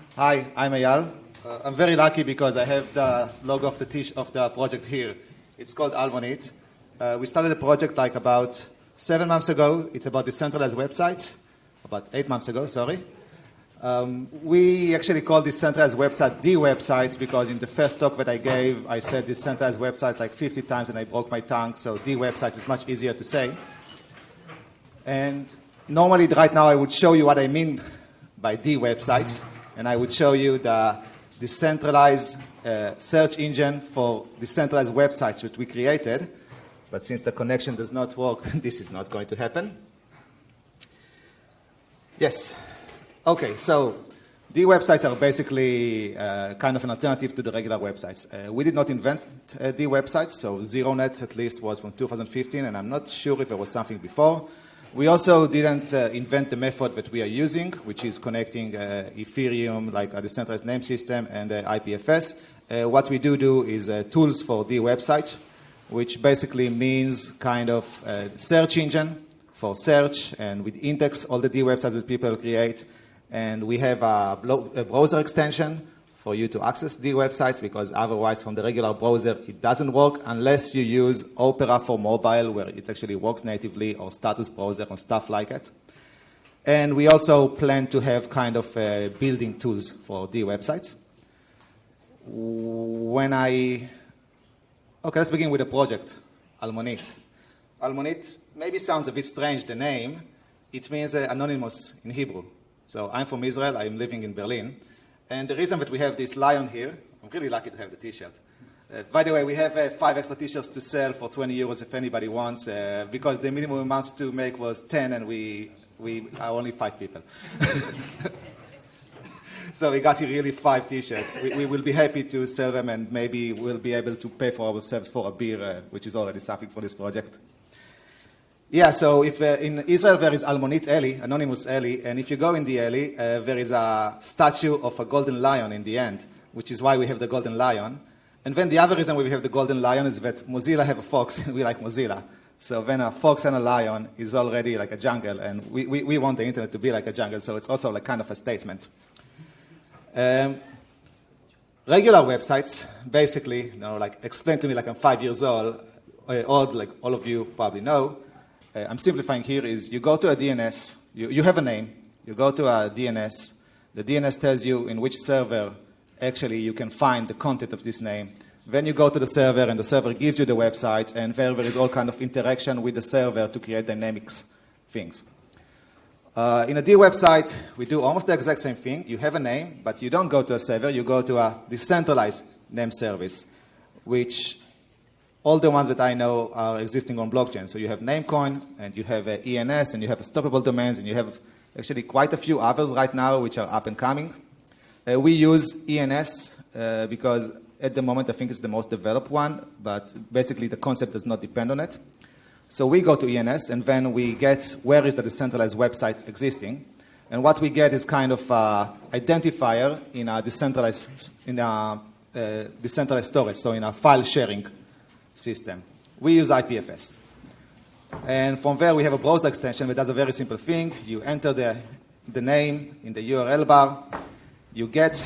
Hi, I'm Eyal. I'm very lucky because I have the logo of the project here. It's called Almonit. We started the project like about 7 months ago. It's about decentralized websites. About 8 months ago, sorry. We actually call decentralized website D-websites because in the first talk that I gave, I said decentralized websites like 50 times and I broke my tongue, so D-websites is much easier to say. And normally right now I would show you what I mean by D-websites, and I would show you the decentralized search engine for decentralized websites that we created. But since the connection does not work, this is not going to happen. Yes. Okay, so D-websites are basically kind of an alternative to the regular websites. We did not invent D-websites, so ZeroNet at least was from 2015, and I'm not sure if there was something before. We also didn't invent the method that we are using, which is connecting Ethereum, like a decentralized name system, and IPFS. What we do is tools for D-websites, which basically means kind of search engine for search, and we index all the D-websites that people create. And we have a browser extension for you to access D-websites, because otherwise from the regular browser it doesn't work unless you use Opera for mobile, where it actually works natively, or Status Browser and stuff like it. And we also plan to have kind of building tools for D-websites. Okay, let's begin with the project, Almonit. Almonit maybe sounds a bit strange, the name. It means anonymous in Hebrew. So I'm from Israel, I'm living in Berlin. And the reason that we have this lion here, I'm really lucky to have the t-shirt. By the way, we have 5 extra t-shirts to sell for 20 euros if anybody wants, because the minimum amount to make was 10 and we are only 5 people. So we got here really 5 t-shirts. We will be happy to sell them, and maybe we'll be able to pay for ourselves for a beer, which is already something for this project. Yeah, so if in Israel there is Almonit Eli, Anonymous Eli, and if you go in the Eli, there is a statue of a golden lion in the end, which is why we have the golden lion. And then the other reason we have the golden lion is that Mozilla have a fox, we like Mozilla. So then a fox and a lion is already like a jungle, and we want the internet to be like a jungle, so it's also like kind of a statement. Regular websites, basically, like explain to me like I'm 5 years old, like all of you probably know. I'm simplifying here is you go to a DNS, you have a name, you go to a DNS, the DNS tells you in which server actually you can find the content of this name. Then you go to the server and the server gives you the website, and there is all kind of interaction with the server to create dynamics things. In a D website, we do almost the exact same thing. You have a name, but you don't go to a server, you go to a decentralized name service, which all the ones that I know are existing on blockchain. So you have Namecoin, and you have ENS, and you have Stoppable Domains, and you have actually quite a few others right now which are up and coming. We use ENS because at the moment I think it's the most developed one, but basically the concept does not depend on it. So we go to ENS, and then we get where is the decentralized website existing. And what we get is kind of identifier in a decentralized storage, so in a file sharing system. We use IPFS. And from there, we have a browser extension that does a very simple thing. You enter the name in the URL bar. You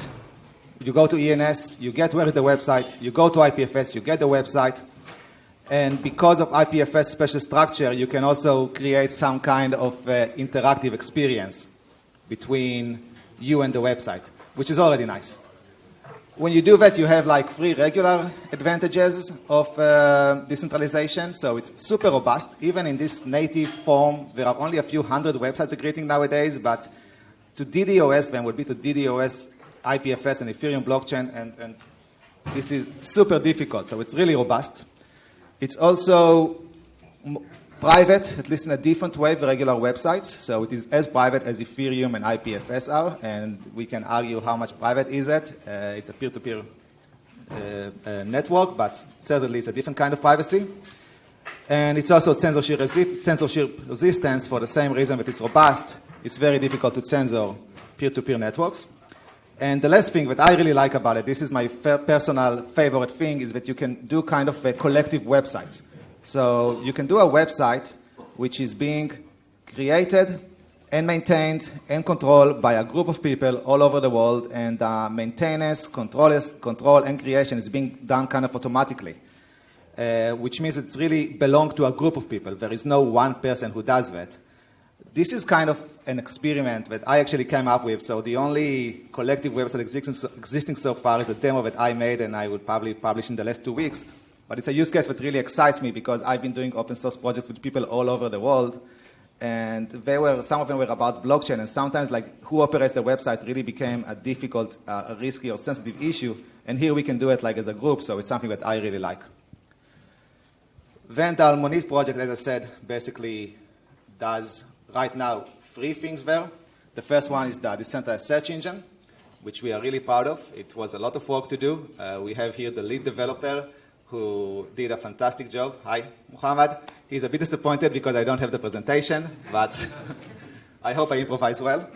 go to ENS. You get where is the website. You go to IPFS. You get the website. And because of IPFS special structure, you can also create some kind of interactive experience between you and the website, which is already nice. When you do that, you have like 3 regular advantages of decentralization. So it's super robust. Even in this native form, there are only a few hundred websites creating nowadays, but to DDoS them would be to DDoS IPFS and Ethereum blockchain, and this is super difficult. So it's really robust. It's also private, at least in a different way, the regular websites. So it is as private as Ethereum and IPFS are, and we can argue how much private is it. It's a peer-to-peer network, but certainly it's a different kind of privacy. And it's also censorship resistance for the same reason that it's robust. It's very difficult to censor peer-to-peer networks. And the last thing that I really like about it, this is my personal favorite thing, is that you can do kind of a collective websites. So you can do a website which is being created and maintained and controlled by a group of people all over the world, and maintenance, control, and creation is being done kind of automatically, which means it's really belong to a group of people. There is no one person who does that. This is kind of an experiment that I actually came up with, so the only collective website existing so far is a demo that I made, and I will probably publish in the last 2 weeks. But it's a use case that really excites me because I've been doing open source projects with people all over the world, and some of them were about blockchain, and sometimes like who operates the website really became a difficult, a risky or sensitive issue, and here we can do it like as a group, so it's something that I really like. Then the Almonit project, as I said, basically does right now 3 things there. The first one is the decentralized search engine, which we are really proud of. It was a lot of work to do. We have here the lead developer who did a fantastic job. Hi, Muhammad. He's a bit disappointed because I don't have the presentation, but I hope I improvise well.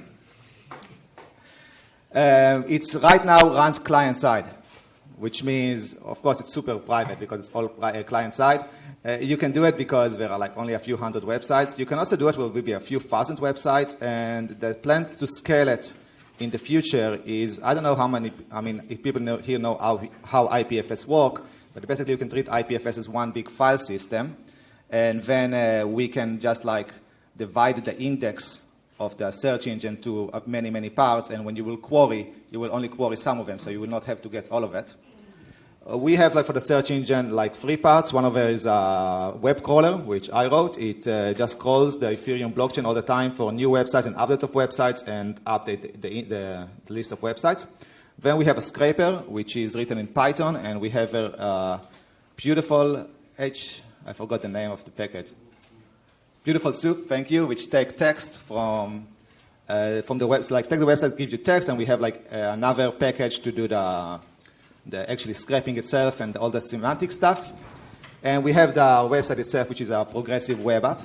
It's right now runs client-side, which means, of course, it's super private because it's all client-side. You can do it because there are like only a few hundred websites. You can also do it with maybe a few thousand websites, and the plan to scale it in the future is, I don't know how many, I mean, if people here know how IPFS work, but basically you can treat IPFS as one big file system, and then we can just like divide the index of the search engine to many, many parts, and when you will query, you will only query some of them, so you will not have to get all of it. We have, like, for the search engine, like 3 parts. One of them is a web crawler, which I wrote. It just crawls the Ethereum blockchain all the time for new websites and update of websites and update the list of websites. Then we have a scraper, which is written in Python, and we have a beautiful I forgot the name of the package. Beautiful soup, thank you, which take text from the website. Like, take the website, gives you text, and we have like another package to do the actually scraping itself and all the semantic stuff. And we have the website itself, which is a progressive web app.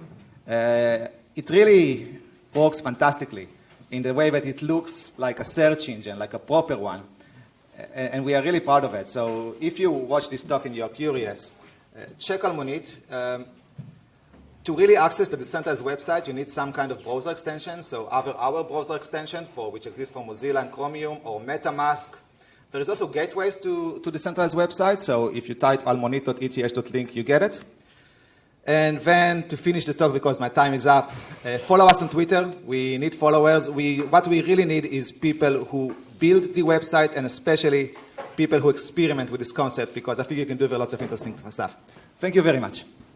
It really works fantastically in the way that it looks like a search engine, like a proper one. And we are really proud of it. So if you watch this talk and you're curious, check Almonit. To really access the decentralized website, you need some kind of browser extension. So either our browser extension, which exists for Mozilla and Chromium, or MetaMask. There is also gateways to decentralized websites, so if you type almonit.eth.link, you get it. And then to finish the talk, because my time is up, follow us on Twitter. We need followers. What we really need is people who build the website, and especially people who experiment with this concept, because I think you can do lots of interesting stuff. Thank you very much.